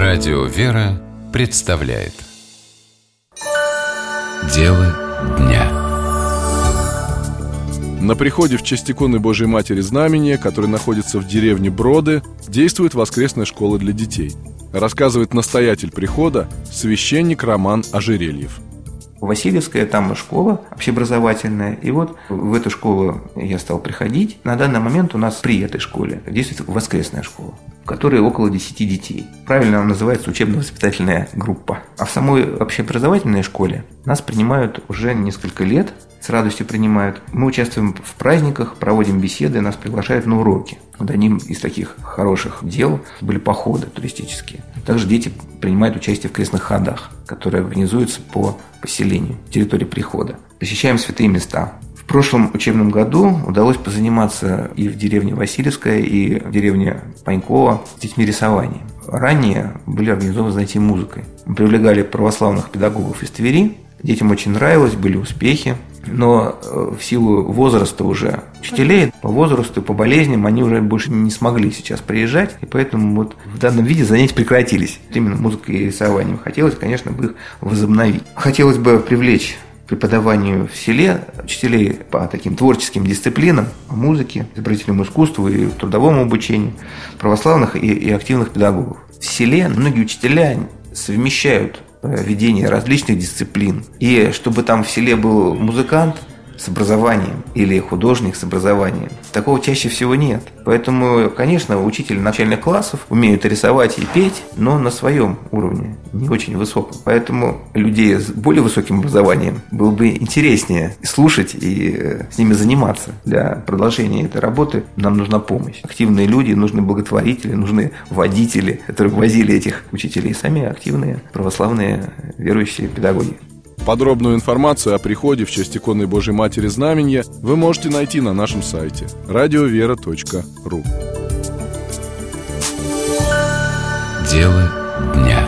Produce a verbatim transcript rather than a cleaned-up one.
Радио «Вера» представляет Дело дня. На приходе в честь иконы Божией Матери Знамения, который находится в деревне Броды, действует воскресная школа для детей. Рассказывает настоятель прихода, священник Роман Ожерельев. Васильевская, там школа общеобразовательная. И вот в эту школу я стал приходить. На данный момент у нас при этой школе действует воскресная школа, в которой около десяти детей. Правильно она называется учебно-воспитательная группа. А в самой общеобразовательной школе нас принимают уже несколько лет. С радостью принимают. Мы участвуем в праздниках, проводим беседы, нас приглашают на уроки. Вот одним из таких хороших дел были походы туристические. Также дети принимают участие в крестных ходах, которые организуются по поселению, территории прихода. Посещаем святые места. В прошлом учебном году удалось позаниматься и в деревне Васильевская, и в деревне Панькова с детьми рисованием. Ранее были организованы занятия музыкой. Мы привлекали православных педагогов из Твери. Детям очень нравилось, были успехи. Но в силу возраста уже учителей, по возрасту, по болезням, они уже больше не смогли сейчас приезжать, и поэтому вот в данном виде занятия прекратились. Именно музыкой и рисованием. Хотелось, конечно, бы их возобновить. Хотелось бы привлечь к преподаванию в селе учителей по таким творческим дисциплинам, по музыке, изобразительному искусству и трудовому обучению, православных и, и активных педагогов. В селе многие учителя совмещают ведение различных дисциплин. И чтобы там в селе был музыкант с образованием или художник с образованием, такого чаще всего нет. Поэтому, конечно, учитель начальных классов умеют рисовать и петь, но на своем уровне, не очень высоком. Поэтому людей с более высоким образованием было бы интереснее слушать и с ними заниматься. Для продолжения этой работы нам нужна помощь. Активные люди, нужны благотворители, нужны водители, которые возили этих учителей, сами активные православные верующие педагоги. Подробную информацию о приходе в честь иконы Божией Матери Знамения вы можете найти на нашем сайте радиовера точка ру. Дело дня.